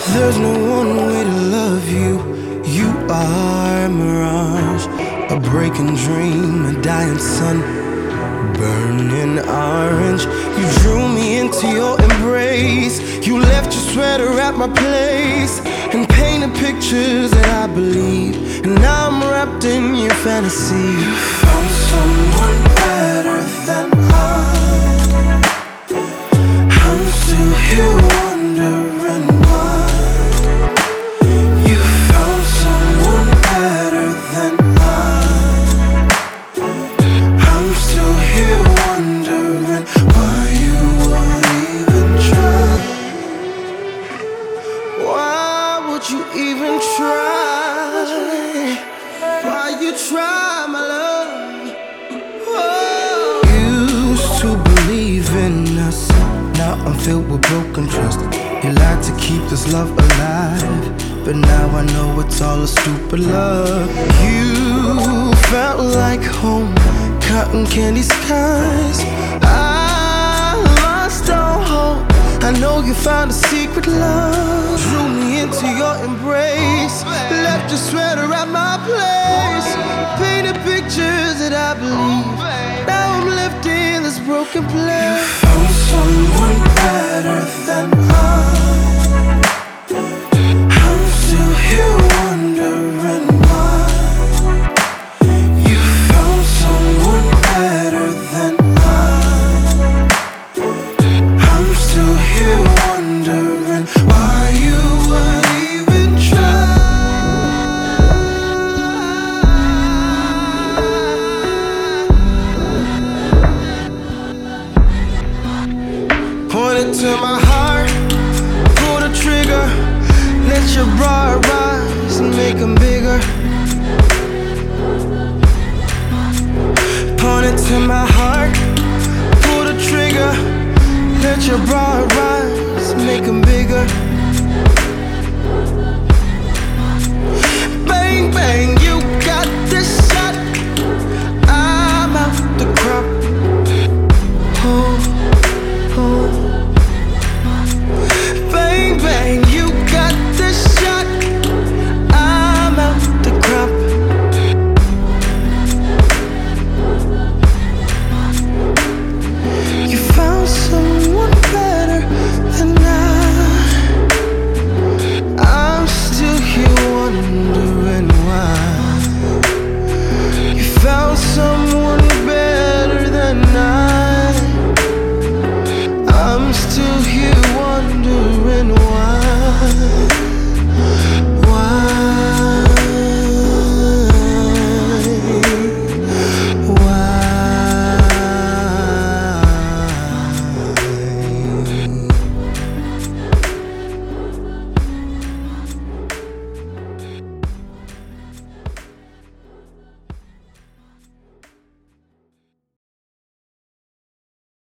There's no one way to love you. You are a mirage, a breaking dream, a dying sun, burning orange. You drew me into your embrace. You left your sweater at my place and painted pictures that I believe. And now I'm wrapped in your fantasy. You found someone better than I. I'm still here wondering why. You found someone better than I. I'm still here wondering why you would even try. Why would you even try? Why you try, my love? Oh. Used to believe in us, now I'm filled with broken trust. You lied to keep this love alive, but now I know it's all a stupid love. You felt like home, cotton candy skies. I lost all hope. I know you found a secret love. Drew me into your embrace, left your sweater at my place, painted pictures that I believe. Now I'm left in this broken place. You found someone better than I. I'm still here wondering why. You found someone better than I. I'm still here wondering why you would even try. Point it to my heart, pull the trigger, let your broad rise and make them bigger. Point it to my heart, pull the trigger, let your broad rise, make them bigger.